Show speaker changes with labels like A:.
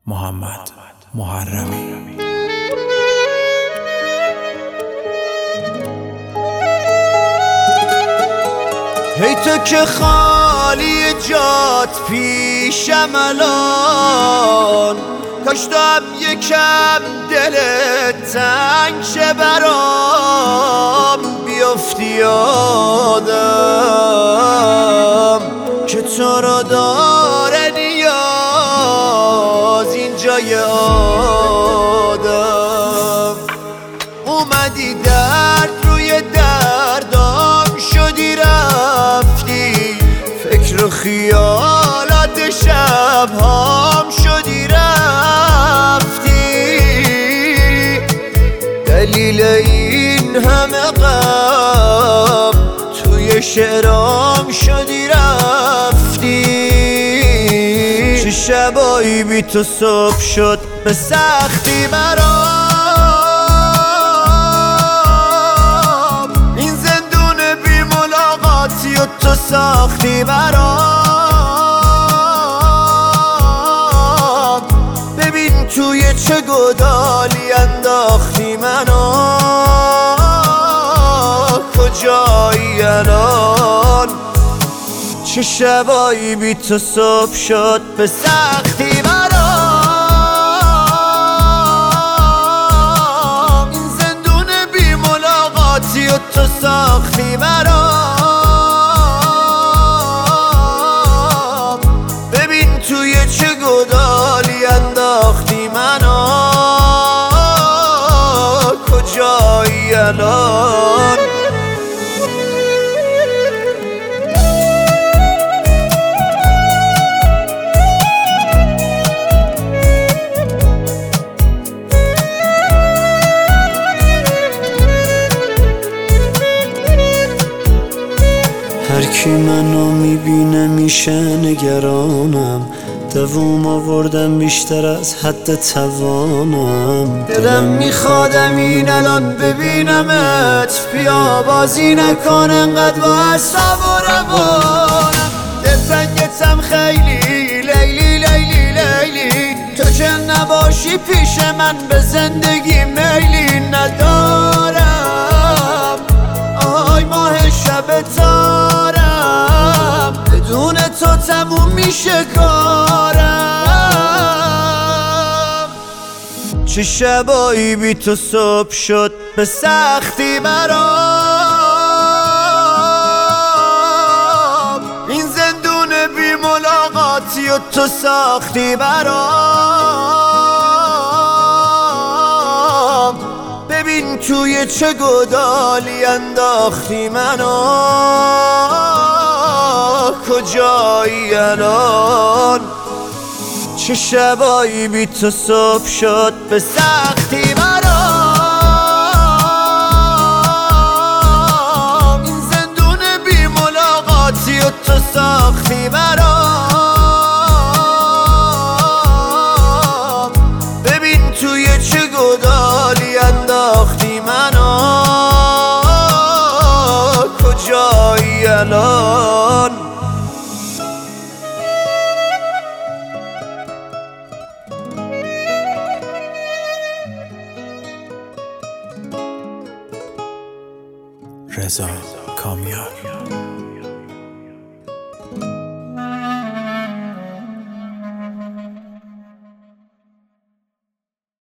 A: محمد محرمی.
B: هی تو که خالی جات پیشم الان، کاش تو هم یکم دلت تنگ شه برام، بیفتی یادم که تو رو داره نیاز این جای آدم. اومدی درد روی دردام شدی رفتی، فکر و خیالات شبهام شدی رفتی، دلیل این همه غم توی شعرام شدی رفتی. چه شبایی بی تو صبح شد به سختی برام، این زندون بی ملاقاتی و تو ساختی برام. ببین توی چه گدالی انداختی منو، کجایی الان؟ چه شبایی بی تو صبح شد به سختی برام، این زندون بی ملاقاتی و تو ساختی برام. ببین توی چه گدالی انداختی منو، کجایی الان؟
C: هر کی منو میبینه میشه نگرانم، دووم آوردم بیشتر از حد توانم.
B: دلم میخوادم این الان ببینمت، بیا بازی نکن انقدر با اعصاب و روانم. دلتنگتم خیلی لیلی لیلی لیلی، تو که نباشی پیش من به زندگی میلی ندارم. آی ماه شب تارم، بدون تو تموم میشه کارم. چه شبایی بی تو صبح شد به سختی برام، این زندون بی ملاقاتی و تو ساختی برام. ببین توی چه گدالی انداختی منو، کجایی الان؟ چه شبایی بی تو صبح شد به سختی برام، این زندون بی ملاقاتی و تو ساختی برام. ببین توی چه گدالی انداختی منو، کجایی الان؟
A: رضا کامیار.